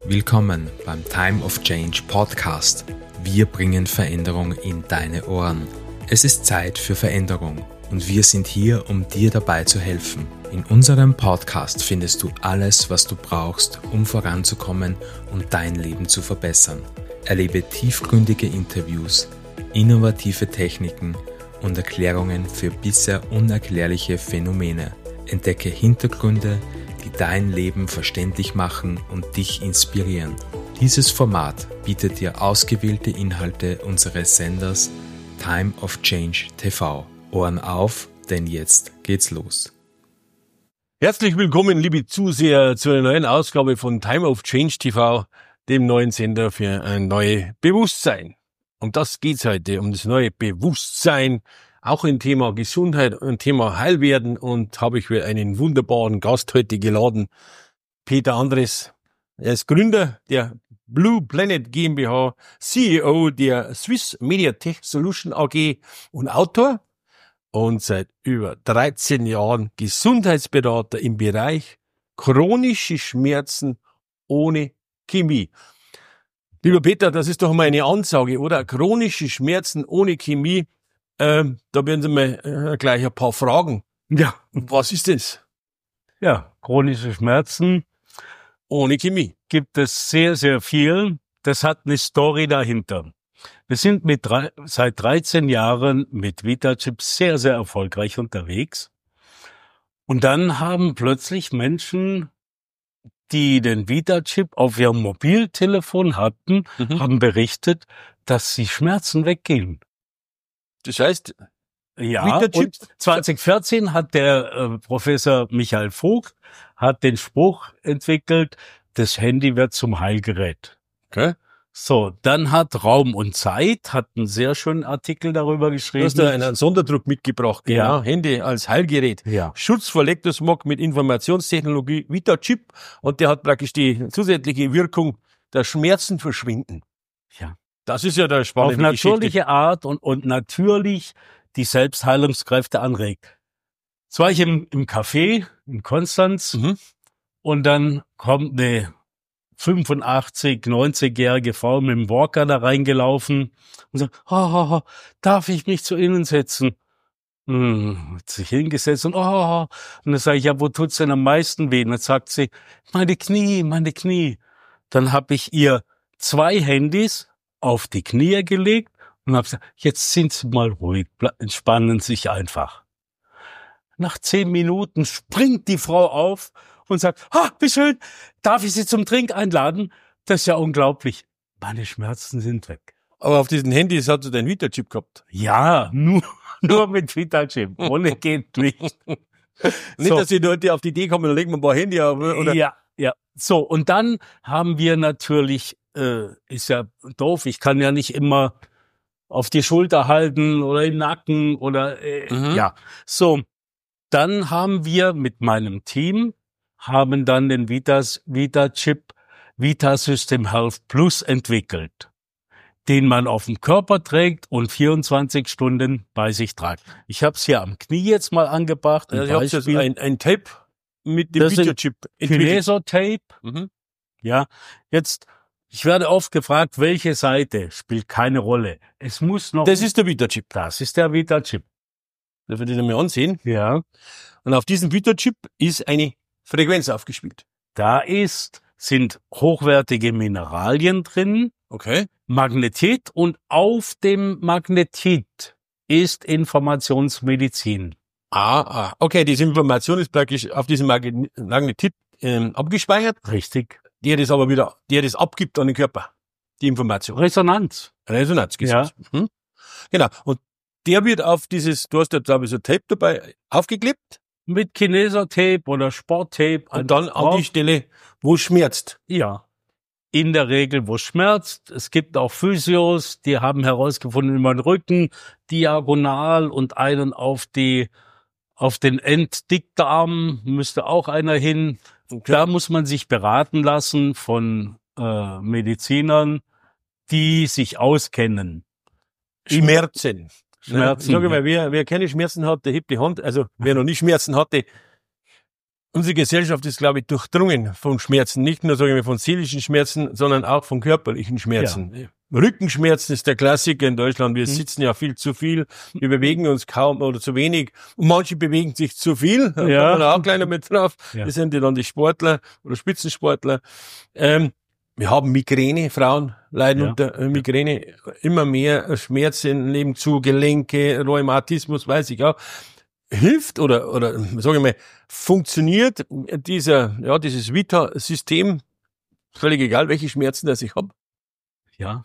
Willkommen beim Time of Change Podcast. Wir bringen Veränderung in deine Ohren. Es ist Zeit für Veränderung und wir sind hier, um dir dabei zu helfen. In unserem Podcast findest du alles, was du brauchst, um voranzukommen und dein Leben zu verbessern. Erlebe tiefgründige Interviews, innovative Techniken und Erklärungen für bisher unerklärliche Phänomene. Entdecke Hintergründe, die dein Leben verständlich machen und dich inspirieren. Dieses Format bietet dir ausgewählte Inhalte unseres Senders Time of Change TV. Ohren auf, denn jetzt geht's los. Herzlich willkommen, liebe Zuseher, zu einer neuen Ausgabe von Time of Change TV, dem neuen Sender für ein neues Bewusstsein. Um das geht's heute, um das neue Bewusstsein, auch ein Thema Gesundheit, ein Thema Heilwerden, und habe ich wieder einen wunderbaren Gast heute geladen, Peter Andres. Er ist Gründer der Blue Planet GmbH, CEO der Swiss Mediatech Solution AG und Autor und seit über 13 Jahren Gesundheitsberater im Bereich chronische Schmerzen ohne Chemie. Lieber Peter, das ist doch mal eine Ansage, oder? Chronische Schmerzen ohne Chemie. Da werden Sie mal gleich ein paar Fragen. Ja, Was ist das? ja, chronische Schmerzen Ohne Chemie. gibt es sehr, sehr viel. Das hat eine Story dahinter. Wir sind seit 13 Jahren mit VitaChip sehr, sehr erfolgreich unterwegs. Und dann haben plötzlich Menschen, die den VitaChip auf ihrem Mobiltelefon hatten, haben berichtet, dass die Schmerzen weggehen. Das heißt, Ja, VitaChip? und 2014 hat der Professor Michael Vogt hat den Spruch entwickelt, das Handy wird zum Heilgerät. okay. So, dann hat Raum und Zeit hat einen sehr schönen Artikel darüber Du geschrieben. hast da einen Sonderdruck mitgebracht. Ja. Genau. Handy als Heilgerät. Ja. Schutz vor Elektrosmog mit Informationstechnologie VitaChip. Und der hat praktisch die zusätzliche Wirkung, dass Schmerzen verschwinden. Ja. Das ist ja der Auf spannende natürliche Art und natürlich die Selbstheilungskräfte anregt. Jetzt war ich im Café in Konstanz und dann kommt eine 85, 90-jährige Frau mit dem Walker da reingelaufen und sagt, darf ich mich zu Ihnen setzen? Hat sich hingesetzt und dann sage ich, ja, wo tut's denn am meisten weh? Und dann sagt sie, meine Knie. Dann habe ich ihr 2 Handys auf die Knie gelegt und habe gesagt, jetzt sind Sie mal ruhig, entspannen sich einfach. Nach 10 Minuten springt die Frau auf und sagt, wie schön, darf ich Sie zum Trink einladen? Das ist ja unglaublich. Meine Schmerzen sind weg. Aber auf diesen Handys hast du deinen VitaChip gehabt. Ja, nur mit VitaChip. Ohne geht nicht. Nicht, dass die Leute auf die Idee kommen, dann legen wir ein paar Handy auf, oder? Ja. So, und dann haben wir natürlich, ist ja doof, ich kann ja nicht immer auf die Schulter halten oder im Nacken oder, ja. So, dann haben wir mit meinem Team, haben dann den VitaChip VitaSystem Health Plus entwickelt, den man auf dem Körper trägt und 24 Stunden bei sich tragt. Ich habe es hier am Knie jetzt mal angebracht. Also ich habe jetzt ein Tape mit dem Das sind VitaChip entwickelt. Kineso-Tape. Ja, jetzt, ich werde oft gefragt, welche Seite spielt keine Rolle. Es muss noch. Das ist der VitaChip. Das ist der VitaChip. Darf ich den mal ansehen? Ja. Und auf diesem VitaChip ist eine Frequenz aufgespielt. Da sind hochwertige Mineralien drin, Okay. Magnetit, und auf dem Magnetit ist Informationsmedizin. Okay, diese Information ist praktisch auf diesem Magnetit abgespeichert, Richtig. der das abgibt an den Körper, die Information. Resonanz. Resonanzgesetz. Genau. Und der wird auf dieses, du hast ja, glaube ich, so Tape dabei aufgeklebt Mit Kineso-Tape oder Sporttape. und dann an die Stelle, wo es schmerzt. Ja. In der Regel, wo es schmerzt. Es gibt auch Physios, die haben herausgefunden, über den Rücken, diagonal, und einen auf den Enddickdarm müsste auch einer hin. Okay. Da muss man sich beraten lassen von Medizinern, die sich auskennen. Schmerzen. Schmerzen. Ich sage mal, wer keine Schmerzen hat, der hebt die Hand. Also wer noch nie Schmerzen hatte, Unsere Gesellschaft ist, glaube ich, durchdrungen von Schmerzen. Nicht nur, sagen wir, von seelischen Schmerzen, sondern auch von körperlichen Schmerzen. Ja. Rückenschmerzen ist der Klassiker in Deutschland. Wir sitzen ja viel zu viel. Wir bewegen uns kaum oder zu wenig. Und manche bewegen sich zu viel. Da kommt man auch gleich noch mit drauf. Ja. Das sind ja dann die Sportler oder Spitzensportler. Wir haben Migräne. Frauen leiden unter Migräne. Immer mehr Schmerzen nehmen zu, Gelenke, Rheumatismus, weiß ich auch. Hilft oder sage ich mal, funktioniert dieses Vita-System, völlig egal, welche Schmerzen das ich habe? Ja.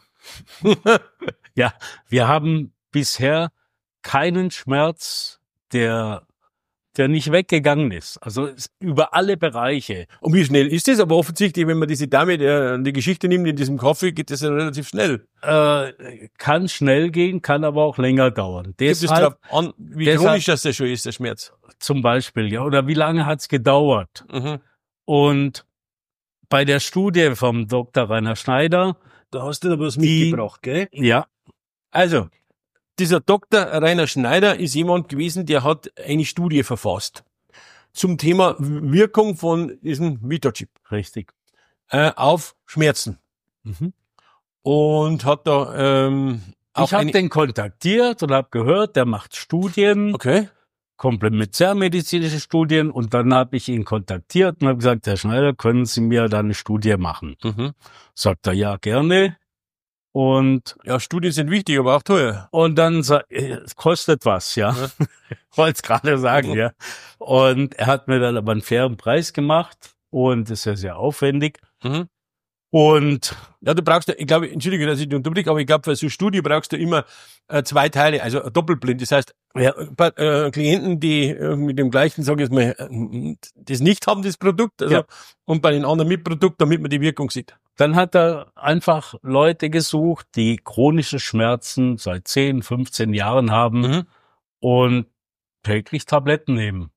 Ja, wir haben bisher keinen Schmerz, der nicht weggegangen ist. Also über alle Bereiche. Und wie schnell ist das? Aber offensichtlich, wenn man diese Dame, die Geschichte nimmt in diesem Kaffee, geht das ja relativ schnell. Kann schnell gehen, kann aber auch länger dauern. Gibt es darauf an, wie chronisch das schon ist, der Schmerz? Zum Beispiel, ja. Oder wie lange hat's gedauert? Mhm. Und bei der Studie vom Dr. Rainer Schneider, da hast du aber was mitgebracht, gell? Ja. Also, dieser Dr. Rainer Schneider ist jemand gewesen, der hat eine Studie verfasst zum Thema Wirkung von diesem Vita-Chip. Richtig. Auf Schmerzen. Mhm. Und hat da auch ich habe den kontaktiert und habe gehört, der macht Studien. Okay. Komplementärmedizinische Studien. Und dann habe ich ihn kontaktiert und habe gesagt, Herr Schneider, können Sie mir da eine Studie machen? Mhm. Sagt er, ja, gerne. Und ja, Studien sind wichtig, aber auch teuer. Und dann es kostet was, ja. Wollte es gerade sagen, ja. Und er hat mir dann aber einen fairen Preis gemacht und das ist ja sehr aufwendig. Mhm. Und ja, du brauchst, ich glaube, entschuldige, dass ich dich unterbreche, aber ich glaube, für so eine Studie brauchst du immer 2 Teile, also doppelblind. Das heißt, Klienten, die mit dem gleichen, sage ich jetzt mal, das nicht haben, das Produkt, also, und bei den anderen mit Produkt, damit man die Wirkung sieht. Dann hat er einfach Leute gesucht, die chronische Schmerzen seit 10, 15 Jahren haben und täglich Tabletten nehmen.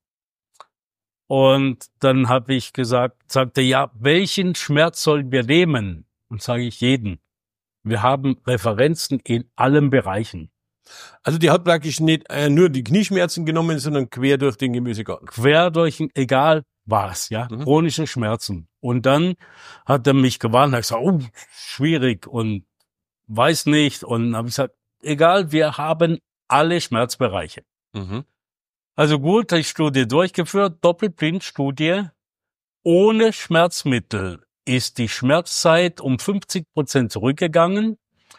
Und dann habe ich sagte, ja, welchen Schmerz sollen wir nehmen? Und sage ich, jeden. Wir haben Referenzen in allen Bereichen. Also die hat praktisch nicht nur die Knieschmerzen genommen, sondern quer durch den Gemüsegarten. Quer durch, egal was, ja, chronische Schmerzen. Und dann hat er mich gewarnt, hat gesagt, oh, schwierig und weiß nicht. Und habe ich gesagt, egal, wir haben alle Schmerzbereiche. Mhm. Also gut, die Studie durchgeführt, Doppelblindstudie. Ohne Schmerzmittel ist die Schmerzzeit um 50% zurückgegangen.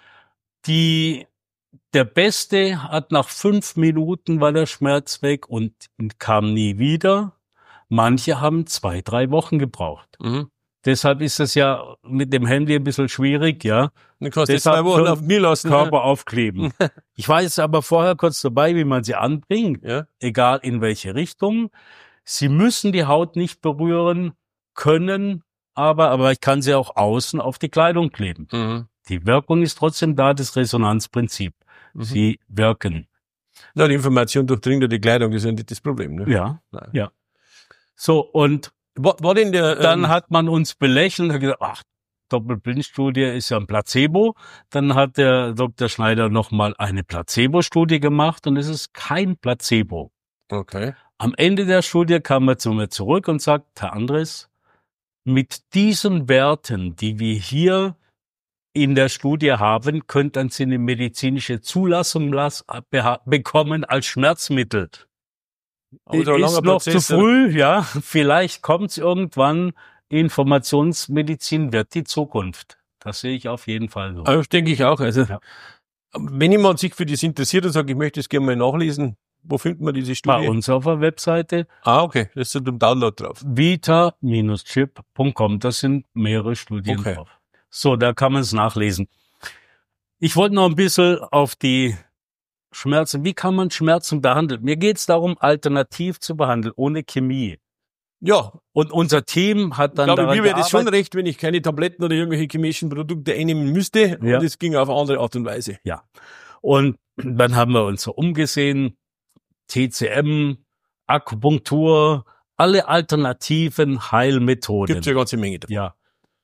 Der Beste hat nach 5 Minuten war der Schmerz weg und kam nie wieder. Manche haben 2, 3 Wochen gebraucht. Mhm. Deshalb ist es ja mit dem Handy ein bisschen schwierig, ja. Du kannst jetzt 2 Wochen auf mir lassen. Körper aufkleben. Ich war jetzt aber vorher kurz dabei, wie man sie anbringt. Ja. Egal in welche Richtung. Sie müssen die Haut nicht berühren können, aber ich kann sie auch außen auf die Kleidung kleben. Mhm. Die Wirkung ist trotzdem da, das Resonanzprinzip. Mhm. Sie wirken. Na, die Information durchdringt ja die Kleidung, das ist ja nicht das Problem, ne? Ja, ja. So, und war denn dann hat man uns belächelt und gesagt, ach, Doppelblindstudie ist ja ein Placebo. Dann hat der Dr. Schneider nochmal eine Placebo-Studie gemacht und es ist kein Placebo. Okay. Am Ende der Studie kam er zu mir zurück und sagt, Herr Andres, mit diesen Werten, die wir hier in der Studie haben, könnten Sie eine medizinische Zulassung bekommen als Schmerzmittel. Also ist noch zu früh, ja. Vielleicht kommt's irgendwann. Informationsmedizin wird die Zukunft. Das sehe ich auf jeden Fall so. Das denke ich auch. Also, wenn jemand sich für das interessiert und sagt, ich möchte es gerne mal nachlesen, wo findet man diese Studie? Bei uns auf der Webseite. Ah, okay. Das ist zum Download drauf. vita-chip.com. Das sind mehrere Studien drauf. So, da kann man es nachlesen. Ich wollte noch ein bisschen auf die Schmerzen. Wie kann man Schmerzen behandeln? Mir geht es darum, alternativ zu behandeln, ohne Chemie. Ja. Und unser Team hat dann daran mir wäre das schon recht, wenn ich keine Tabletten oder irgendwelche chemischen Produkte einnehmen müsste. Ja. Und das ging auf eine andere Art und Weise. Ja. Und dann haben wir uns so umgesehen. TCM, Akupunktur, alle alternativen Heilmethoden. Gibt's ja eine ganze Menge davon. Ja.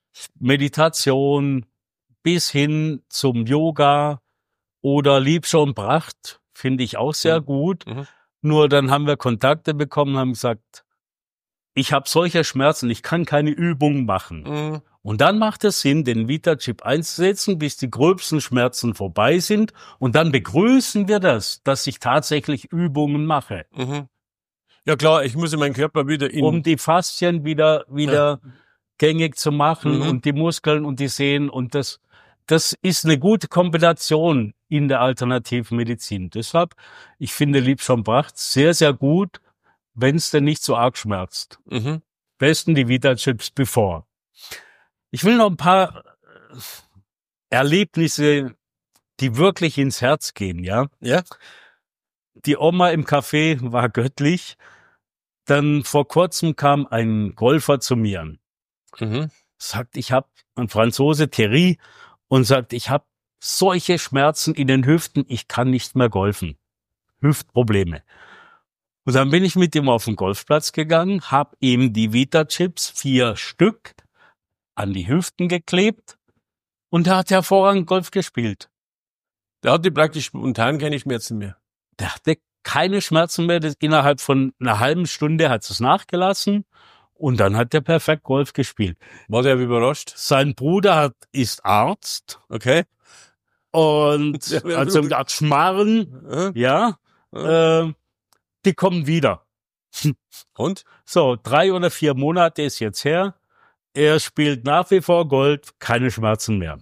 Meditation bis hin zum Yoga oder Liebscher und Pracht finde ich auch sehr gut. Mhm. Nur dann haben wir Kontakte bekommen, haben gesagt, ich habe solche Schmerzen, ich kann keine Übungen machen. Und dann macht es Sinn, den VitaChip einzusetzen, bis die gröbsten Schmerzen vorbei sind. Und dann begrüßen wir das, dass ich tatsächlich Übungen mache. Ja klar, ich muss in meinen Körper wieder um die Faszien wieder gängig zu machen und die Muskeln und die Sehnen. Und das ist eine gute Kombination in der Alternativmedizin. Deshalb, ich finde Liebscher Bracht sehr, sehr gut, wenn es denn nicht so arg schmerzt. Besten die VitaChips bevor. Ich will noch ein paar Erlebnisse, die wirklich ins Herz gehen, ja? Ja. Die Oma im Café war göttlich. Dann vor kurzem kam ein Golfer zu mir. Sagt, ich habe ein Franzose, Thierry, und sagt, ich habe solche Schmerzen in den Hüften, ich kann nicht mehr golfen. Hüftprobleme. Und dann bin ich mit ihm auf den Golfplatz gegangen, habe ihm die VitaChips 4 Stück an die Hüften geklebt und er hat hervorragend Golf gespielt. Der hatte praktisch spontan keine Schmerzen mehr. Der hatte keine Schmerzen mehr. Innerhalb von einer halben Stunde hat es nachgelassen und dann hat er perfekt Golf gespielt. War der überrascht? Sein Bruder ist Arzt. Okay. Und also gesagt, Schmarren, die kommen wieder. Und? So, 3 oder 4 Monate ist jetzt her. Er spielt nach wie vor Golf, keine Schmerzen mehr.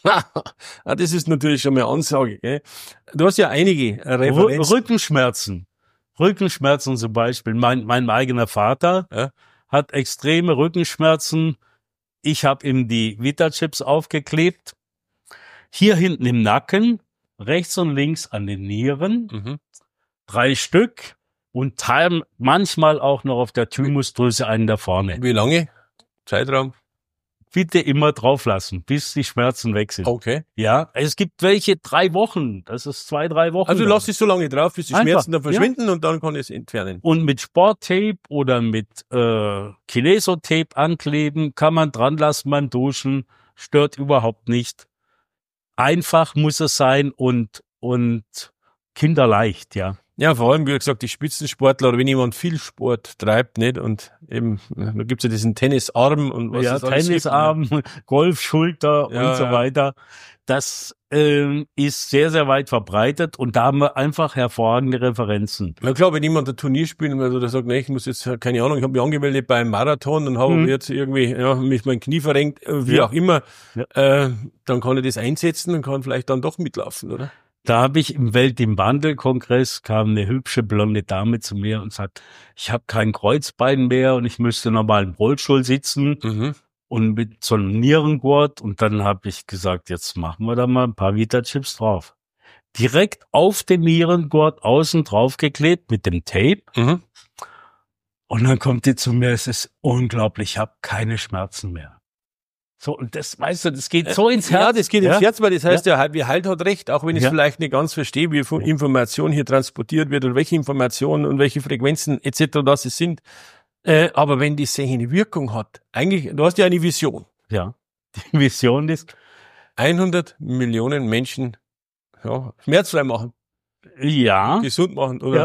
Das ist natürlich schon mal eine Ansage. Gell? Du hast ja einige Referenzen. Rückenschmerzen zum Beispiel. Mein eigener Vater hat extreme Rückenschmerzen. Ich habe ihm die VitaChips aufgeklebt. Hier hinten im Nacken, rechts und links an den Nieren. 3 Stück und manchmal auch noch auf der Thymusdrüse einen da vorne. Wie lange? Zeitraum? Bitte immer drauf lassen, bis die Schmerzen weg sind. Okay. Ja, es gibt welche 3 Wochen. Das ist 2-3 Wochen. Also lass es so lange drauf, bis die Schmerzen dann verschwinden und dann kann ich es entfernen. Und mit Sporttape oder mit Kinesotape ankleben, kann man dran lassen beim Duschen, stört überhaupt nicht. Einfach muss es sein und kinderleicht, ja. Ja, vor allem, wie gesagt, die Spitzensportler oder wenn jemand viel Sport treibt, nicht? Und eben, da gibt's ja diesen Tennisarm und was es alles Tennisarm, Golfschulter und so weiter. Das ist sehr, sehr weit verbreitet und da haben wir einfach hervorragende Referenzen. Na klar, wenn jemand ein Turnier spielt oder sagt, nee, ich muss jetzt, keine Ahnung, ich habe mich angemeldet beim Marathon und habe jetzt irgendwie mich mein Knie verrenkt, wie auch immer, dann kann ich das einsetzen und kann vielleicht dann doch mitlaufen, oder? Da habe ich im Welt-im-Wandel-Kongress kam eine hübsche blonde Dame zu mir und sagt, ich habe kein Kreuzbein mehr und ich müsste normal im Rollstuhl sitzen und mit so einem Nierengurt. Und dann habe ich gesagt, jetzt machen wir da mal ein paar VitaChips drauf. Direkt auf den Nierengurt außen drauf geklebt mit dem Tape. Und dann kommt die zu mir, es ist unglaublich, ich habe keine Schmerzen mehr. So, und das, weißt du, das geht so ins Herz. Ja, das geht ins Herz, weil das heißt wie Halt hat recht, auch wenn ich es vielleicht nicht ganz verstehe, wie Information hier transportiert wird und welche Informationen und welche Frequenzen etc. das es sind. Aber wenn die Sache eine Wirkung hat, eigentlich, du hast ja eine Vision. Ja, die Vision ist 100 Millionen Menschen schmerzfrei machen. Ja. Gesund machen, oder? Ja.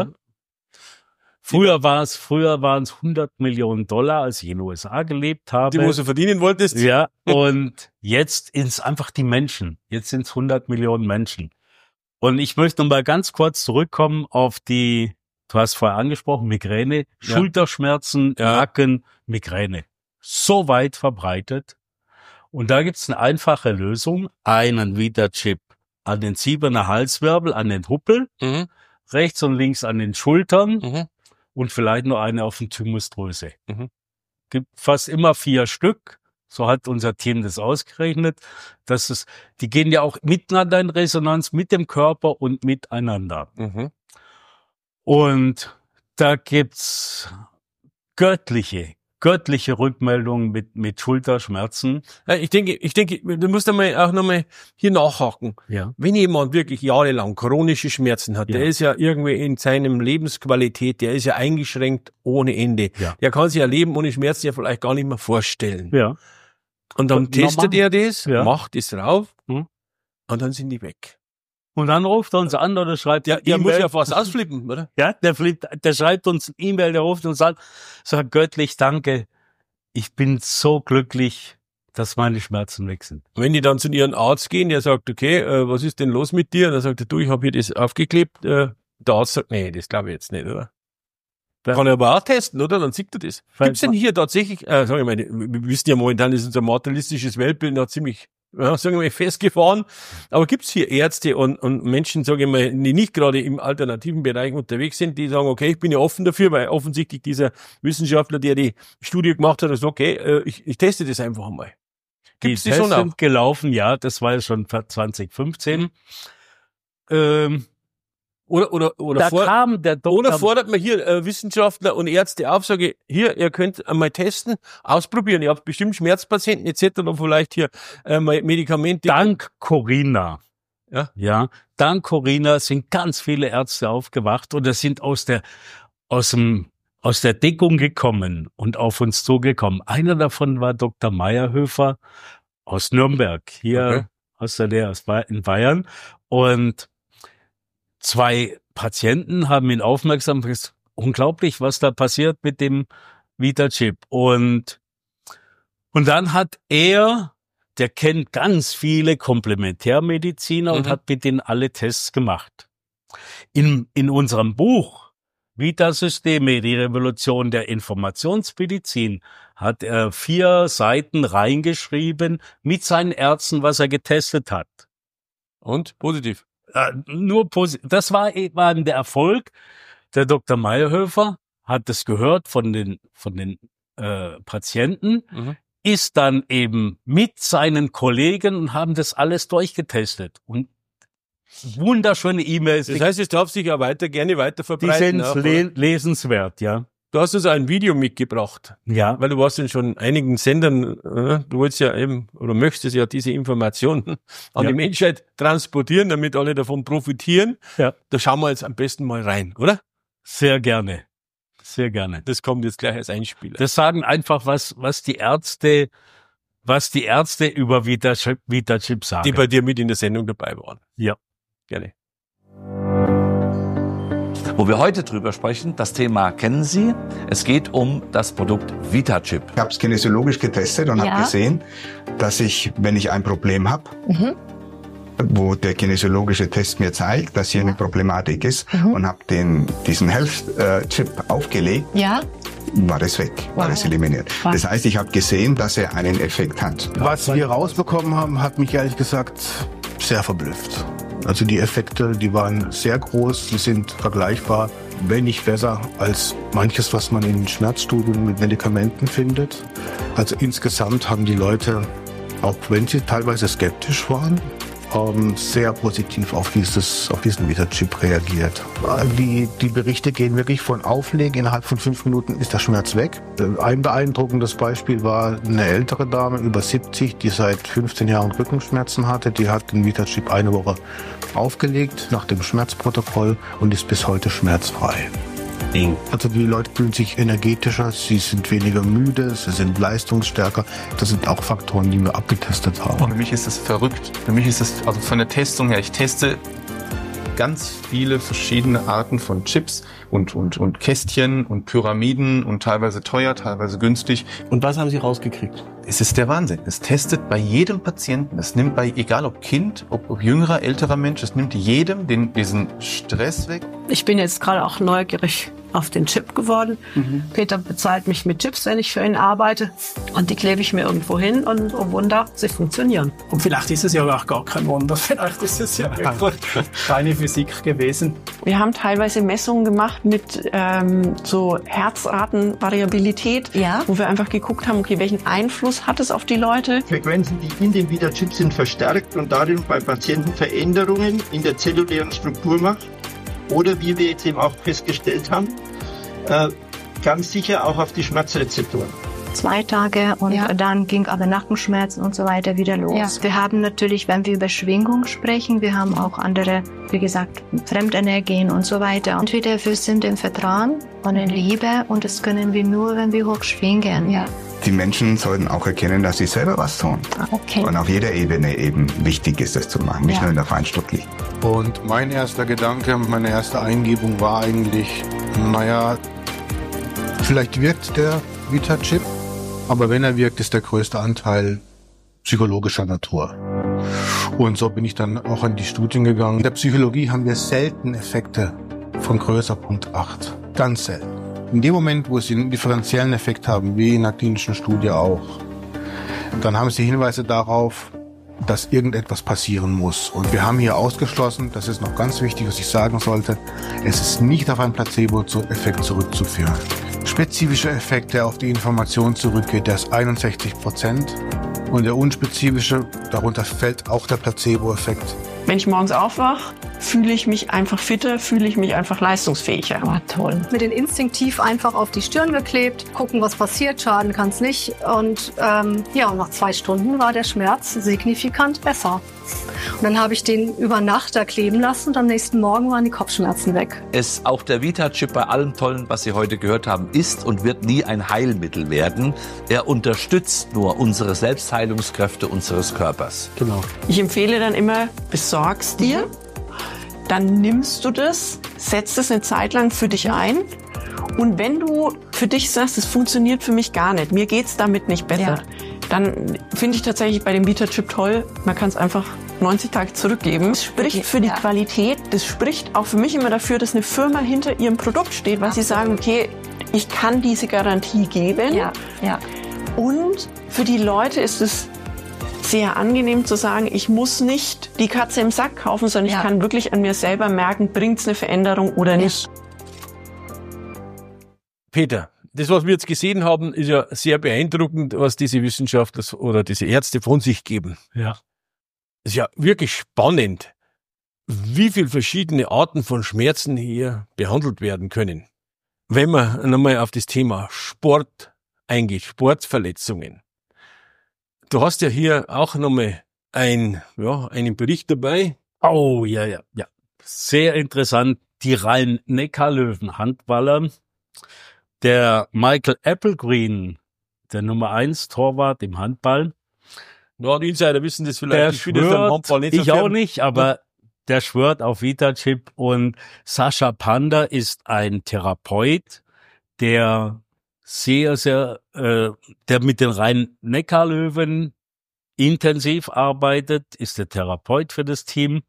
Früher waren es $100 Millionen, als ich in den USA gelebt habe. Die, wo du verdienen wolltest. Ja, und jetzt sind es einfach die Menschen. Jetzt sind es 100 Millionen Menschen. Und ich möchte noch mal ganz kurz zurückkommen auf du hast vorher angesprochen, Migräne, Schulterschmerzen, Nacken, Migräne. So weit verbreitet. Und da gibt's eine einfache Lösung. Einen VitaChip an den 7er Halswirbel, an den Huppel, rechts und links an den Schultern. Und vielleicht noch eine auf den Thymusdrüse. Gibt fast immer 4 Stück. So hat unser Team das ausgerechnet. Die gehen ja auch miteinander in Resonanz mit dem Körper und miteinander. Und da gibt's göttliche Rückmeldungen mit Schulterschmerzen. Ja, ich denke, du musst einmal auch nochmal hier nachhaken. Ja. Wenn jemand wirklich jahrelang chronische Schmerzen hat, der ist ja irgendwie in seinem Lebensqualität, der ist ja eingeschränkt ohne Ende. Ja. Der kann sich ja Leben ohne Schmerzen ja vielleicht gar nicht mehr vorstellen. Ja. Und dann testet er das, Ja. macht es drauf und dann sind die weg. Und dann ruft er uns an oder schreibt der muss ja fast ausflippen, oder? Ja, der schreibt uns ein E-Mail, der ruft uns an, sagt göttlich Danke, ich bin so glücklich, dass meine Schmerzen weg sind. Wenn die dann zu ihren Arzt gehen, der sagt, okay, was ist denn los mit dir? Dann sagt er, du, ich habe hier das aufgeklebt. Der Arzt sagt, nee, das glaube ich jetzt nicht, oder? Kann er aber auch testen, oder? Dann sieht er das. Gibt's denn hier tatsächlich, sag ich mal, wir wissen ja momentan, ist unser materialistisches Weltbild noch ziemlich, sagen wir mal, festgefahren. Aber gibt's hier Ärzte und Menschen, sage ich mal, die nicht gerade im alternativen Bereich unterwegs sind, die sagen, okay, ich bin ja offen dafür, weil offensichtlich dieser Wissenschaftler, der die Studie gemacht hat, sagt, okay, ich teste das einfach einmal. Gibt's die schon sind gelaufen, ja, das war ja schon 2015. Oder fordert man hier Wissenschaftler und Ärzte auf, sage hier, ihr könnt einmal testen, ausprobieren. Ihr habt bestimmt Schmerzpatienten etc. und vielleicht hier Medikamente. Dank Corinna. Ja, dank Corinna sind ganz viele Ärzte aufgewacht oder sind aus der Deckung gekommen und auf uns zugekommen. Einer davon war Dr. Meyerhöfer aus Nürnberg, hier in Bayern. Und 2 Patienten haben ihn aufmerksam gemacht. Unglaublich, was da passiert mit dem VitaChip. Und dann hat der kennt ganz viele Komplementärmediziner und hat mit denen alle Tests gemacht. In unserem Buch Vitasysteme, die Revolution der Informationsmedizin, hat er 4 Seiten reingeschrieben mit seinen Ärzten, was er getestet hat. Und? Positiv? Nur positiv. Das war eben der Erfolg. Der Dr. Meyerhöfer hat es gehört von den Patienten, ist dann eben mit seinen Kollegen und haben das alles durchgetestet. Und wunderschöne E-Mails. Das heißt, es darf sich ja gerne weiter verbreiten. Die sind lesenswert, ja. Du hast uns ein Video mitgebracht. Ja. Weil du warst ja schon in einigen Sendern, du wolltest ja eben, oder möchtest ja diese Informationen an die Menschheit transportieren, damit alle davon profitieren. Ja. Da schauen wir jetzt am besten mal rein, oder? Sehr gerne. Sehr gerne. Das kommt jetzt gleich als Einspieler. Das sagen einfach, was die Ärzte über VitaChip sagen. Die bei dir mit in der Sendung dabei waren. Ja. Gerne. Wo wir heute drüber sprechen, das Thema kennen Sie. Es geht um das Produkt VitaChip. Ich habe es kinesiologisch getestet und habe gesehen, dass wenn ich ein Problem habe, wo der kinesiologische Test mir zeigt, dass hier eine Problematik ist, und habe diesen Health-Chip aufgelegt, war es weg, war es eliminiert. Das heißt, ich habe gesehen, dass er einen Effekt hat. Was wir rausbekommen haben, hat mich ehrlich gesagt sehr verblüfft. Also die Effekte, die waren sehr groß, die sind vergleichbar, wenn nicht besser als manches, was man in Schmerzstudien mit Medikamenten findet. Also insgesamt haben die Leute, auch wenn sie teilweise skeptisch waren, sehr positiv auf diesen VitaChip reagiert. Die Berichte gehen wirklich von Auflegen, innerhalb von 5 Minuten ist der Schmerz weg. Ein beeindruckendes Beispiel war eine ältere Dame, über 70, die seit 15 Jahren Rückenschmerzen hatte. Die hat den VitaChip eine Woche aufgelegt nach dem Schmerzprotokoll und ist bis heute schmerzfrei. Also die Leute fühlen sich energetischer, sie sind weniger müde, sie sind leistungsstärker. Das sind auch Faktoren, die wir abgetestet haben. Und für mich ist es verrückt. Für mich ist es, also von der Testung her, ich teste ganz viele verschiedene Arten von Chips und Kästchen und Pyramiden und teilweise teuer, teilweise günstig. Und was haben Sie rausgekriegt? Es ist der Wahnsinn. Es testet bei jedem Patienten. Es nimmt egal ob Kind, ob jüngerer, älterer Mensch, es nimmt jedem diesen Stress weg. Ich bin jetzt gerade auch neugierig auf den Chip geworden. Peter bezahlt mich mit Chips, wenn ich für ihn arbeite. Und die klebe ich mir irgendwo hin und oh Wunder, sie funktionieren. Und vielleicht ist es ja auch gar kein Wunder. Vielleicht ist es ja reine Physik gewesen. Wir haben teilweise Messungen gemacht mit so Herzratenvariabilität, wo wir einfach geguckt haben, okay, welchen Einfluss hat es auf die Leute. Frequenzen, die in dem VitaChip sind, verstärkt und darin bei Patienten Veränderungen in der zellulären Struktur macht. Oder wie wir jetzt eben auch festgestellt haben, ganz sicher auch auf die Schmerzrezeptoren. 2 Tage und dann ging aber Nackenschmerzen und so weiter wieder los. Ja. Wir haben natürlich, wenn wir über Schwingung sprechen, wir haben auch andere, wie gesagt, Fremdenergien und so weiter. Entweder wir sind im Vertrauen und in Liebe und das können wir nur, wenn wir hoch schwingen. Ja. die Menschen sollten auch erkennen, dass sie selber was tun. Okay. Und auf jeder Ebene eben wichtig ist, das zu machen, nicht nur in der Feinstofflich. Und mein erster Gedanke, meine erste Eingebung war eigentlich, vielleicht wirkt der Vita-Chip, aber wenn er wirkt, ist der größte Anteil psychologischer Natur. Und so bin ich dann auch in die Studien gegangen. In der Psychologie haben wir selten Effekte von größer Punkt 8. Ganz selten. In dem Moment, wo sie einen differenziellen Effekt haben, wie in einer klinischen Studie auch, dann haben sie Hinweise darauf, dass irgendetwas passieren muss. Und wir haben hier ausgeschlossen, das ist noch ganz wichtig, was ich sagen sollte, es ist nicht auf einen Placebo-Effekt zurückzuführen. Spezifischer Effekt, der auf die Information zurückgeht, der ist 61%. Und der unspezifische, darunter fällt auch der Placebo-Effekt. Wenn ich morgens aufwache, fühle ich mich einfach fitter, fühle ich mich einfach leistungsfähiger. Oh, toll. Mit den instinktiv einfach auf die Stirn geklebt, gucken, was passiert, schaden kann es nicht. Und und nach 2 Stunden war der Schmerz signifikant besser. Und dann habe ich den über Nacht da kleben lassen und am nächsten Morgen waren die Kopfschmerzen weg. Auch der Vita-Chip bei allem Tollen, was Sie heute gehört haben, ist und wird nie ein Heilmittel werden. Er unterstützt nur unsere Selbstheilungskräfte unseres Körpers. Genau. Ich empfehle dann immer, besorg's dir, dann nimmst du das, setzt es eine Zeit lang für dich ein. Und wenn du für dich sagst, es funktioniert für mich gar nicht, mir geht's damit nicht besser, dann finde ich tatsächlich bei dem Vita-Chip toll, man kann es einfach 90 Tage zurückgeben. Das spricht für die Qualität, das spricht auch für mich immer dafür, dass eine Firma hinter ihrem Produkt steht, weil sie sagen, okay, ich kann diese Garantie geben. Und für die Leute ist es sehr angenehm zu sagen, ich muss nicht die Katze im Sack kaufen, sondern ich kann wirklich an mir selber merken, bringt es eine Veränderung oder nicht. Peter, das, was wir jetzt gesehen haben, ist ja sehr beeindruckend, was diese Wissenschaftler oder diese Ärzte von sich geben. Ja. Das ist ja wirklich spannend, wie viele verschiedene Arten von Schmerzen hier behandelt werden können. Wenn man nochmal auf das Thema Sport eingeht, Sportverletzungen. Du hast ja hier auch nochmal einen Bericht dabei. Oh, ja. Sehr interessant. Die Rhein-Neckar-Löwen Handballer. Der Michael Applegreen, der Nummer 1 Torwart im Handball. Ja, die Insider wissen das vielleicht. Ich auch nicht, aber der schwört auf Vita-Chip. Und Sascha Panda ist ein Therapeut, der der mit den Rhein-Neckar-Löwen intensiv arbeitet, ist der Therapeut für das Team.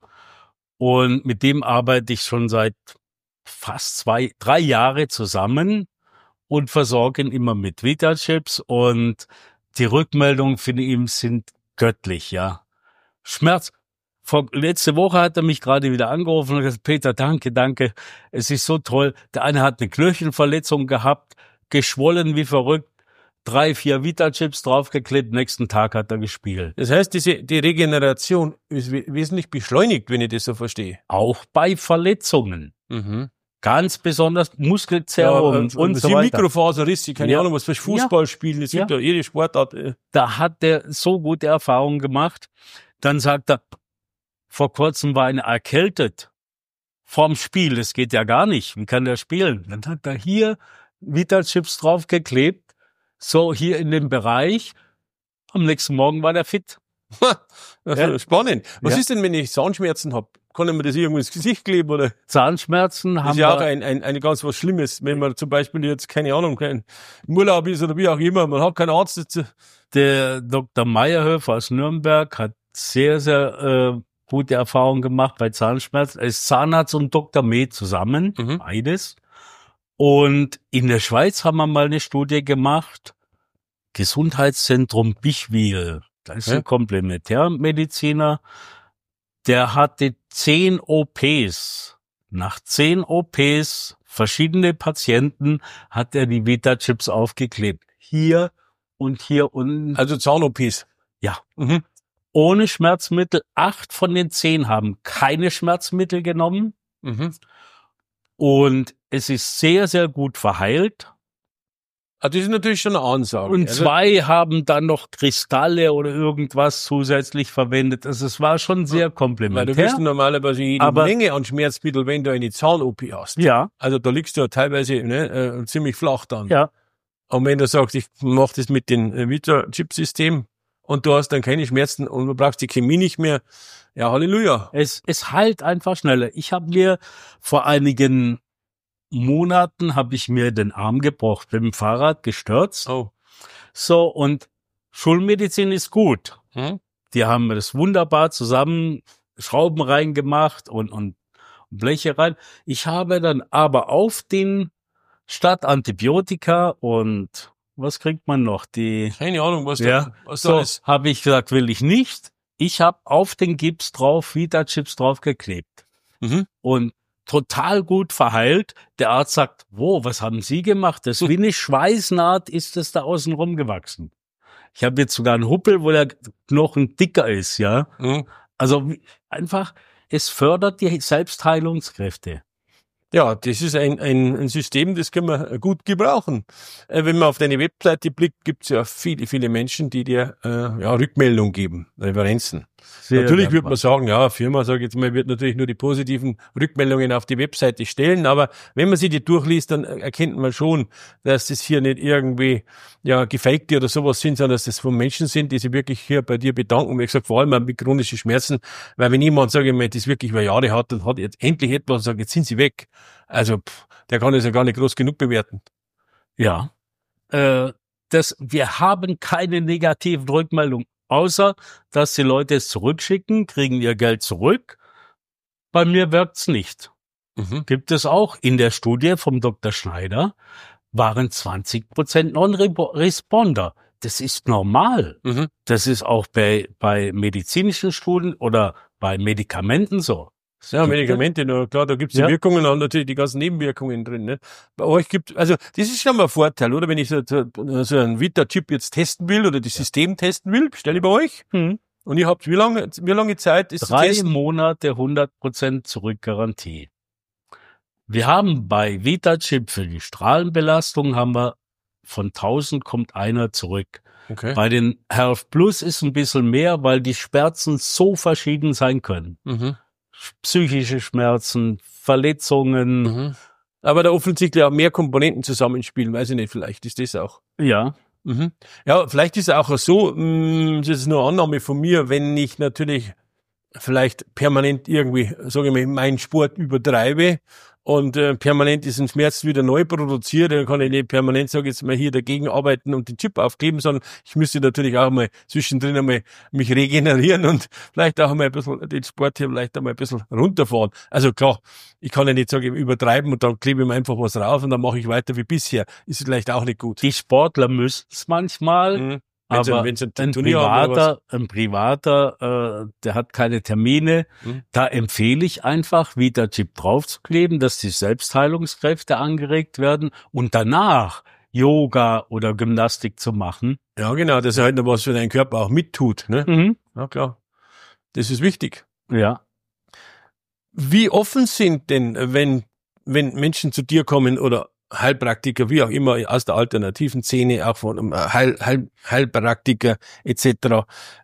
Und mit dem arbeite ich schon seit fast 3 Jahre zusammen und versorge ihn immer mit Vita-Chips. Und die Rückmeldungen von ihm sind göttlich, ja. Schmerz. Letzte Woche hat er mich gerade wieder angerufen und gesagt, Peter, danke. Es ist so toll. Der eine hat eine Knöchelverletzung gehabt, geschwollen wie verrückt, 3-4 Vita-Chips draufgeklebt, nächsten Tag hat er gespielt. Das heißt, die Regeneration ist wesentlich beschleunigt, wenn ich das so verstehe. Auch bei Verletzungen. Ganz besonders Muskelzerrung und so weiter. Mikrofaserrisse, keine Ahnung, was für Fußball spielen, es gibt ja jede Sportart. Da hat der so gute Erfahrungen gemacht. Dann sagt er, vor kurzem war einer erkältet vorm Spiel, das geht ja gar nicht, wie kann der spielen? Dann hat er hier Vita-Chips draufgeklebt, so hier in dem Bereich, am nächsten Morgen war der fit. Spannend. Was ist denn, wenn ich Zahnschmerzen habe? Kann ich mir das irgendwo ins Gesicht kleben, oder? Zahnschmerzen haben wir. Das ist ja auch ein ganz was Schlimmes, wenn man zum Beispiel jetzt, keine Ahnung, kein Urlaub ist oder wie auch immer, man hat keinen Arzt dazu. Der Dr. Meyerhöfer aus Nürnberg hat sehr, sehr gute Erfahrungen gemacht bei Zahnschmerzen. Er ist Zahnarzt und Dr. Med zusammen, beides. Und in der Schweiz haben wir mal eine Studie gemacht, Gesundheitszentrum Bichwil. Da ist ein Komplementärmediziner, der hatte 10 OPs. Nach 10 OPs, verschiedene Patienten, hat er die Vita-Chips aufgeklebt. Hier und hier unten. Also Zahn-OPs? Ja. Ohne Schmerzmittel. 8 von den 10 haben keine Schmerzmittel genommen. Und es ist sehr, sehr gut verheilt. Also das ist natürlich schon eine Ansage. Und 2 haben dann noch Kristalle oder irgendwas zusätzlich verwendet. Also es war schon sehr komplementär. Weil du wirst normalerweise jede Menge an Schmerzmittel, wenn du eine Zahn-OP hast. Ja. Also da liegst du ja teilweise ziemlich flach dann. Ja. Und wenn du sagst, ich mache das mit dem Vita-Chip-System und du hast dann keine Schmerzen und du brauchst die Chemie nicht mehr, ja, Halleluja. Es heilt einfach schneller. Ich habe mir vor einigen Monaten den Arm gebrochen, mit dem Fahrrad gestürzt. Oh. So, und Schulmedizin ist gut. Die haben mir das wunderbar zusammen Schrauben reingemacht und Bleche rein. Ich habe dann aber statt Antibiotika und was kriegt man noch? Keine Ahnung, was da ist. Habe ich gesagt, will ich nicht. Ich habe auf den Gips drauf Vita-Chips draufgeklebt. Und total gut verheilt. Der Arzt sagt, was haben Sie gemacht? Das ist wie eine Schweißnaht, ist das da außen rum gewachsen. Ich habe jetzt sogar einen Huppel, wo der Knochen dicker ist, ja. Also einfach, es fördert die Selbstheilungskräfte. Ja, das ist ein System, das können wir gut gebrauchen. Wenn man auf deine Webseite blickt, gibt es ja viele, viele Menschen, die dir Rückmeldung geben, Referenzen. Natürlich würde man sagen, ja, Firma, sage ich jetzt mal, wird natürlich nur die positiven Rückmeldungen auf die Webseite stellen, aber wenn man sie die durchliest, dann erkennt man schon, dass das hier nicht irgendwie gefakte oder sowas sind, sondern dass das von Menschen sind, die sich wirklich hier bei dir bedanken. Wie gesagt, vor allem mit chronischen Schmerzen, weil wenn jemand, sage ich mal, das wirklich über Jahre hat und hat jetzt endlich etwas und sagt, jetzt sind sie weg, also der kann das ja gar nicht groß genug bewerten. Ja, wir haben keine negativen Rückmeldungen. Außer, dass die Leute es zurückschicken, kriegen ihr Geld zurück. Bei mir wirkt's nicht. Gibt es auch in der Studie vom Dr. Schneider, waren 20% Non-Responder. Das ist normal. Das ist auch bei medizinischen Studien oder bei Medikamenten so. Ja, Medikamente, klar, da gibt's die Wirkungen und natürlich die ganzen Nebenwirkungen drin. Ne? Bei euch das ist schon mal ein Vorteil, oder? Wenn ich so einen Vita-Chip jetzt testen will oder das System testen will, bestelle ich bei euch. Und ihr habt wie lange Zeit ist 3 Monate 100% Zurückgarantie. Wir haben bei Vita-Chip für die Strahlenbelastung von 1000 kommt einer zurück. Okay. Bei den Health Plus ist ein bisschen mehr, weil die Schmerzen so verschieden sein können. Psychische Schmerzen, Verletzungen. Aber da offensichtlich auch mehr Komponenten zusammenspielen, weiß ich nicht, vielleicht ist das auch. Ja. Ja, vielleicht ist es auch so, das ist nur eine Annahme von mir, wenn ich natürlich vielleicht permanent irgendwie, sage ich mal, meinen Sport übertreibe und permanent diesen Schmerz wieder neu produziere, dann kann ich nicht permanent, sage ich jetzt mal, hier dagegen arbeiten und den Chip aufkleben, sondern ich müsste natürlich auch mal zwischendrin einmal mich regenerieren und vielleicht auch einmal ein bisschen den Sport hier vielleicht einmal ein bisschen runterfahren. Also klar, ich kann ja nicht sagen, übertreiben und dann klebe ich mir einfach was drauf und dann mache ich weiter wie bisher. Ist vielleicht auch nicht gut. Die Sportler müssen es manchmal. Aber ein Privater, der hat keine Termine. Da empfehle ich einfach, Vita-Chip draufzukleben, dass die Selbstheilungskräfte angeregt werden und danach Yoga oder Gymnastik zu machen. Ja, genau, dass er halt noch was für deinen Körper auch mittut. Ne? Ja, klar. Das ist wichtig. Ja. Wie offen sind denn, wenn Menschen zu dir kommen oder Heilpraktiker, wie auch immer, aus der alternativen Szene, auch von einem Heilpraktiker etc.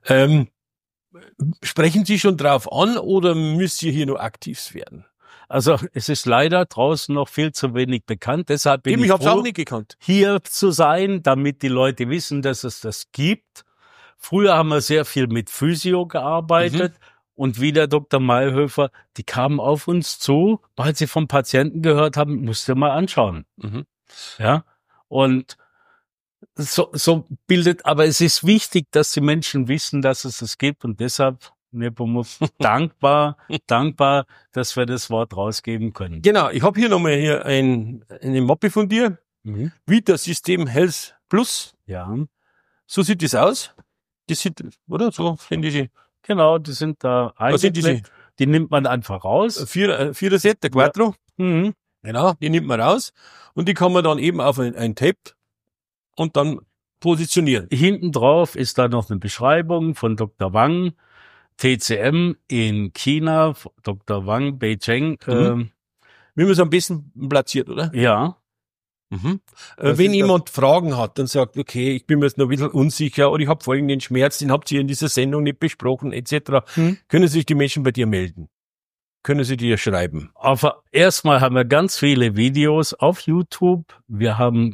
Sprechen Sie schon drauf an oder müsst ihr hier nur aktiv werden? Also es ist leider draußen noch viel zu wenig bekannt. Deshalb bin ich froh, auch nicht gekannt, hier zu sein, damit die Leute wissen, dass es das gibt. Früher haben wir sehr viel mit Physio gearbeitet. Und wie der Dr. Mayhöfer, die kamen auf uns zu, weil sie vom Patienten gehört haben, musst du mal anschauen. Ja. Und so bildet, aber es ist wichtig, dass die Menschen wissen, dass es das gibt und deshalb dankbar, dass wir das Wort rausgeben können. Genau. Ich habe hier nochmal eine Mappe von dir. Vita-System Health Plus. Ja. So sieht das aus. Das sieht, oder? So finde ich. Genau, die sind da eingeklebt. Die nimmt man einfach raus. Vierer-Set, der Quattro. Ja. Genau, die nimmt man raus. Und die kann man dann eben auf ein Tape und dann positionieren. Hinten drauf ist da noch eine Beschreibung von Dr. Wang, TCM in China, Dr. Wang, Beijing. Wie man es am besten platziert, oder? Ja. Wenn jemand Fragen hat und sagt, okay, ich bin mir jetzt noch ein bisschen unsicher oder ich habe folgenden Schmerz, den habt ihr in dieser Sendung nicht besprochen, etc., können sich die Menschen bei dir melden? Können sie dir schreiben? Aber erstmal haben wir ganz viele Videos auf YouTube. Wir haben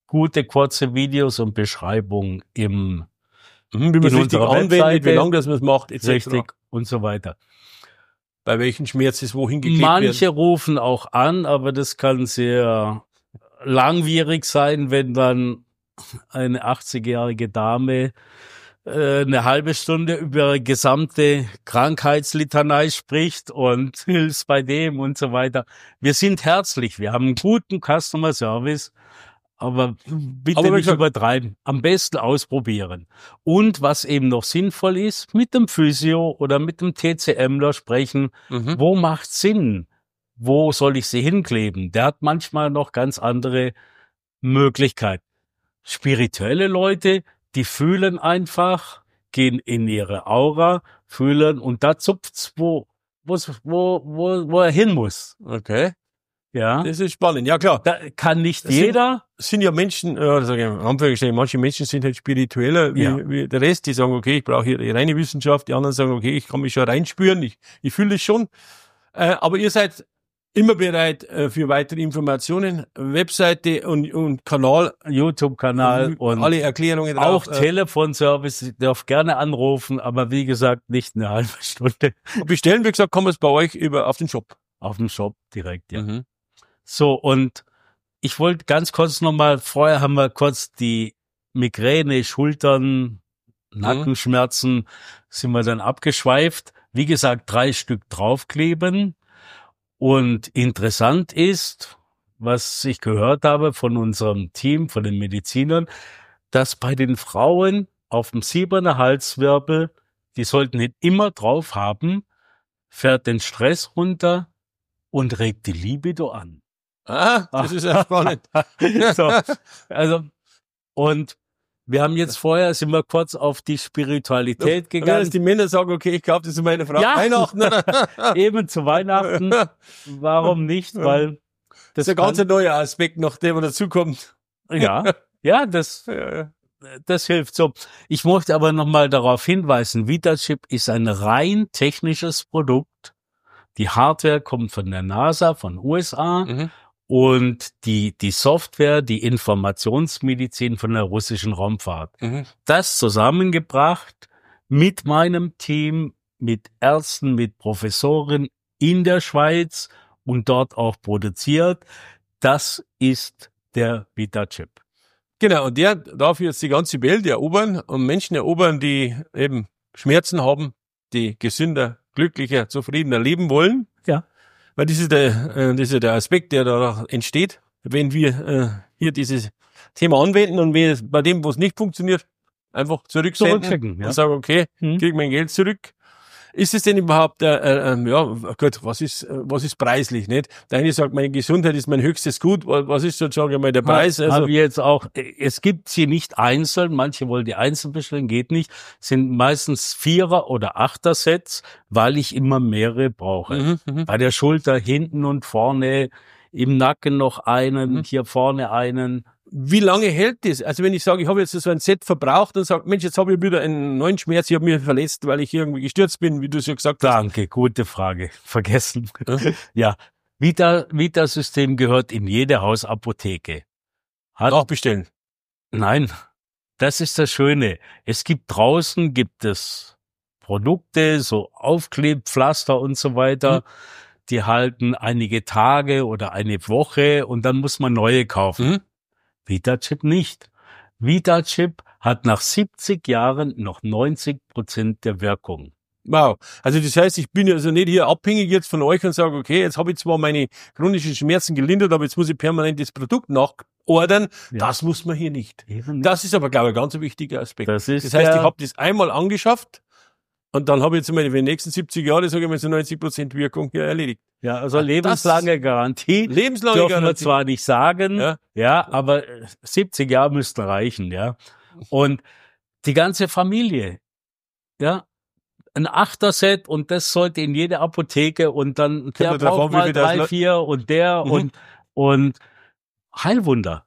gute kurze Videos und Beschreibungen wie man es richtig anwendet, wie lange das man es macht, etc. Richtig und so weiter. Bei welchen Schmerzen es wohin geklebt werden. Manche rufen auch an, aber das kann sehr langwierig sein, wenn dann eine 80-jährige Dame eine halbe Stunde über ihre gesamte Krankheitslitanei spricht und hilft bei dem und so weiter. Wir sind herzlich, wir haben einen guten Customer Service, aber bitte nicht übertreiben. Am besten ausprobieren. Und was eben noch sinnvoll ist, mit dem Physio oder mit dem TCMler sprechen. Wo macht Sinn? Wo soll ich sie hinkleben? Der hat manchmal noch ganz andere Möglichkeiten. Spirituelle Leute, die fühlen einfach, gehen in ihre Aura, fühlen und da zupft's, wo er hin muss. Okay. Ja. Das ist spannend. Ja, klar. Da kann nicht jeder. Sind ja Menschen, manche Menschen sind halt spiritueller wie der Rest, die sagen, okay, ich brauche hier die reine Wissenschaft, die anderen sagen, okay, ich kann mich schon reinspüren, ich fühle es schon. Aber ihr seid immer bereit für weitere Informationen, Webseite und Kanal, YouTube-Kanal und alle Erklärungen drauf. Auch Telefonservice, ich darf gerne anrufen, aber wie gesagt, nicht eine halbe Stunde. Bestellen, wie gesagt, kann man es bei euch auf den Shop. Auf dem Shop direkt, ja. So, und ich wollte ganz kurz nochmal, vorher haben wir kurz die Migräne, Schultern, Nackenschmerzen, sind wir dann abgeschweift. Wie gesagt, 3 Stück draufkleben. Und interessant ist, was ich gehört habe von unserem Team, von den Medizinern, dass bei den Frauen auf dem 7er Halswirbel, die sollten nicht immer drauf haben, fährt den Stress runter und regt die Libido an. Das ist ja spannend. So, also, und wir haben jetzt vorher, sind wir kurz auf die Spiritualität gegangen. Dass die Männer sagen, okay, ich kaufe das für meine Frau Weihnachten. Eben zu Weihnachten. Warum nicht? Weil das ist ein ganz neuer Aspekt, nach dem dazukommt. Ja, das hilft so. Ich möchte aber nochmal darauf hinweisen, VitaChip ist ein rein technisches Produkt. Die Hardware kommt von der NASA, von USA. Und die Software, die Informationsmedizin von der russischen Raumfahrt. Das zusammengebracht mit meinem Team, mit Ärzten, mit Professoren in der Schweiz und dort auch produziert. Das ist der VitaChip. Genau, und der darf jetzt die ganze Welt erobern und Menschen erobern, die eben Schmerzen haben, die gesünder, glücklicher, zufriedener leben wollen. Ja. Weil das ist der Aspekt, der da entsteht, wenn wir hier dieses Thema anwenden und wir bei dem, wo es nicht funktioniert, einfach zurücksenden und sagen, okay, krieg mein Geld zurück. Ist es denn überhaupt, gut, was ist preislich, nicht? Der eine sagt, meine Gesundheit ist mein höchstes Gut, was ist sozusagen mal der Preis? Also jetzt auch, es gibt sie nicht einzeln, manche wollen die einzeln bestellen, geht nicht, sind meistens 4er oder 8er Sets, weil ich immer mehrere brauche. Bei der Schulter hinten und vorne, im Nacken noch einen, hier vorne einen. Wie lange hält das? Also wenn ich sage, ich habe jetzt so ein Set verbraucht und sage, Mensch, jetzt habe ich wieder einen neuen Schmerz, ich habe mich verletzt, weil ich irgendwie gestürzt bin, wie du es ja gesagt hast. Danke, gute Frage. Vergessen. Ja, Vita-System gehört in jede Hausapotheke. Auch bestellen? Nein, das ist das Schöne. Gibt es Produkte, so Aufklebpflaster und so weiter, die halten einige Tage oder eine Woche und dann muss man neue kaufen. VitaChip nicht. VitaChip hat nach 70 Jahren noch 90% der Wirkung. Wow. Also das heißt, ich bin also nicht hier abhängig jetzt von euch und sage, okay, jetzt habe ich zwar meine chronischen Schmerzen gelindert, aber jetzt muss ich permanent das Produkt nachordern. Ja. Das muss man hier nicht. Das ist aber, glaube ich, ein ganz wichtiger Aspekt. Das heißt, ich habe das einmal angeschafft und dann habe ich jetzt mal für die nächsten 70 Jahre, sage ich mal, so 90% Wirkung hier erledigt. Ja, also lebenslange Garantie. Lebenslange dürfen Garantie. Wir zwar nicht sagen, aber 70 Jahre müssten reichen, ja. Und die ganze Familie, ja, ein 8er-Set und das sollte in jede Apotheke und dann der braucht mal 3, 4 und der und Heilwunder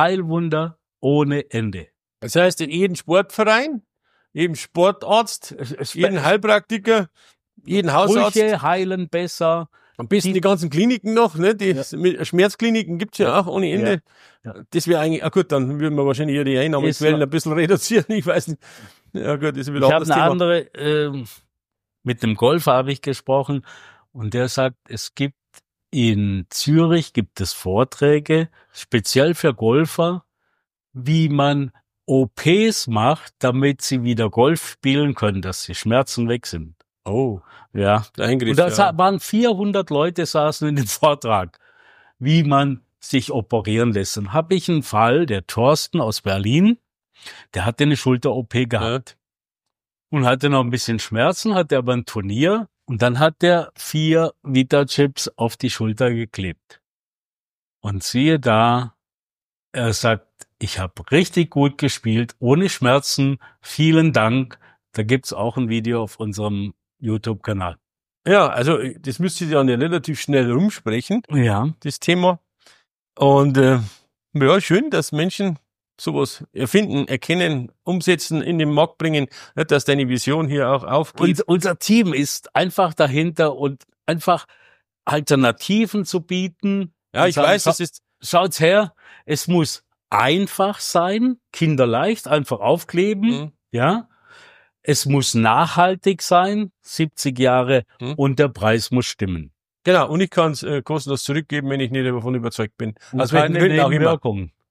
ohne Ende. Das heißt, in jedem Sportverein, jedem Sportarzt, jeden Heilpraktiker, jeden Hausarzt. Brüche heilen besser. Am besten die ganzen Kliniken noch, ne? Die Schmerzkliniken gibt's ja auch ohne Ende. Ja. Das wäre eigentlich, gut, dann würden wir wahrscheinlich hier die Einnahmequellen ein bisschen reduzieren. Ich weiß nicht. Ja gut, das ist wieder ich anderes habe eine Thema. andere, mit dem Golfer habe ich gesprochen und der sagt, es gibt in Zürich Vorträge, speziell für Golfer, wie man OPs macht, damit sie wieder Golf spielen können, dass die Schmerzen weg sind. Oh. Ja. Der Eingriff, und da waren 400 Leute saßen in dem Vortrag, wie man sich operieren lässt. Dann habe ich einen Fall, der Thorsten aus Berlin, der hatte eine Schulter-OP gehabt und hatte noch ein bisschen Schmerzen, hatte aber ein Turnier und dann hat der 4 Vita-Chips auf die Schulter geklebt. Und siehe da, er sagt, ich habe richtig gut gespielt, ohne Schmerzen, vielen Dank. Da gibt's auch ein Video auf unserem YouTube-Kanal. Ja, also das müsste ja relativ schnell rumsprechen, das Thema. Und ja, schön, dass Menschen sowas erfinden, erkennen, umsetzen, in den Markt bringen, dass deine Vision hier auch aufgeht. Unser Team ist einfach dahinter und einfach Alternativen zu bieten. Ja, ich weiß, das ist... Schaut's her, es muss einfach sein, kinderleicht, einfach aufkleben, ja. Es muss nachhaltig sein, 70 Jahre, und der Preis muss stimmen. Genau, und ich kann es kostenlos zurückgeben, wenn ich nicht davon überzeugt bin. Und aus welchen Gründen auch immer.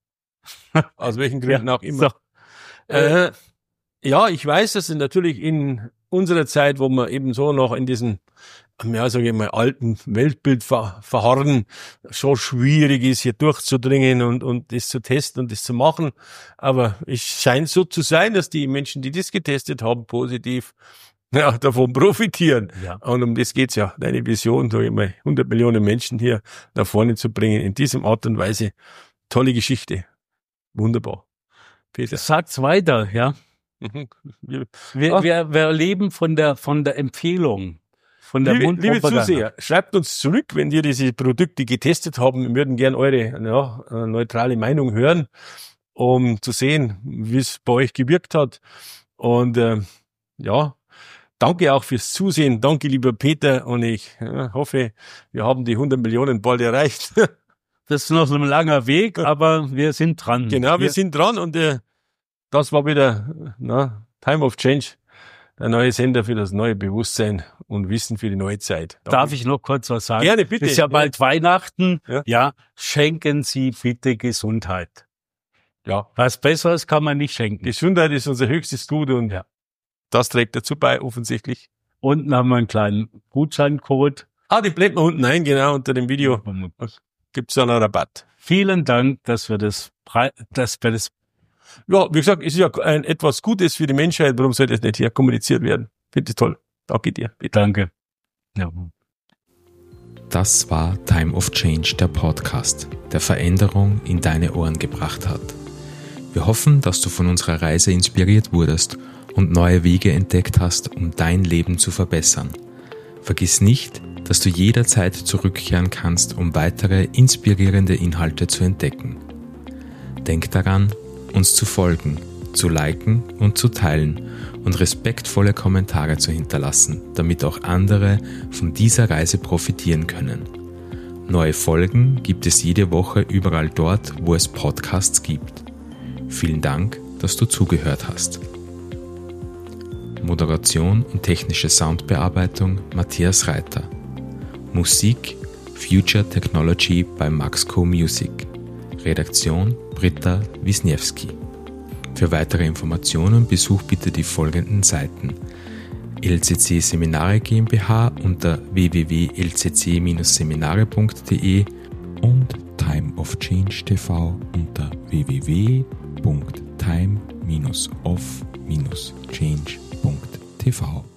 Aus welchen Gründen auch immer. So. Ja, ich weiß, dass es natürlich in unserer Zeit, wo wir eben so noch in diesem, ja, sage ich mal, alten Weltbild verharren, schon schwierig ist, hier durchzudringen und das zu testen und das zu machen. Aber es scheint so zu sein, dass die Menschen, die das getestet haben, positiv davon profitieren. Ja. Und um das geht's ja. Deine Vision, sage ich mal, 100 Millionen Menschen hier nach vorne zu bringen, in diesem Art und Weise. Tolle Geschichte. Wunderbar. Peter. Sag's weiter, ja. Wir leben von der Empfehlung, von der Liebe Zuseher, schreibt uns zurück, wenn ihr diese Produkte getestet haben. Wir würden gern eure neutrale Meinung hören, um zu sehen, wie es bei euch gewirkt hat. Und danke auch fürs Zusehen. Danke, lieber Peter. Und ich hoffe, wir haben die 100 Millionen bald erreicht. Das ist noch ein langer Weg, aber wir sind dran. Genau, wir sind dran und das war wieder Time of Change, der neue Sender für das neue Bewusstsein und Wissen für die neue Zeit. Danke. Darf ich noch kurz was sagen? Gerne, bitte. Ist ja bald Weihnachten. Ja, schenken Sie bitte Gesundheit. Ja. Was Besseres kann man nicht schenken. Gesundheit ist unser höchstes Gut und das trägt dazu bei, offensichtlich. Unten haben wir einen kleinen Gutscheincode. Die blenden wir unten ein, genau, unter dem Video. Gibt's da einen Rabatt. Vielen Dank, dass wir das ja, wie gesagt, es ist ja etwas Gutes für die Menschheit. Warum sollte es nicht hier kommuniziert werden? Finde ich toll. Danke dir. Bitte. Danke. Ja. Das war Time of Change, der Podcast, der Veränderung in deine Ohren gebracht hat. Wir hoffen, dass du von unserer Reise inspiriert wurdest und neue Wege entdeckt hast, um dein Leben zu verbessern. Vergiss nicht, dass du jederzeit zurückkehren kannst, um weitere inspirierende Inhalte zu entdecken. Denk daran, uns zu folgen, zu liken und zu teilen und respektvolle Kommentare zu hinterlassen, damit auch andere von dieser Reise profitieren können. Neue Folgen gibt es jede Woche überall dort, wo es Podcasts gibt. Vielen Dank, dass du zugehört hast. Moderation und technische Soundbearbeitung Matthias Reiter. Musik Future Technology bei Maxco Music. Redaktion Britta Wisniewski. Für weitere Informationen besuch bitte die folgenden Seiten: LCC Seminare GmbH unter www.lcc-seminare.de und Time of Change TV unter www.time-of-change.tv.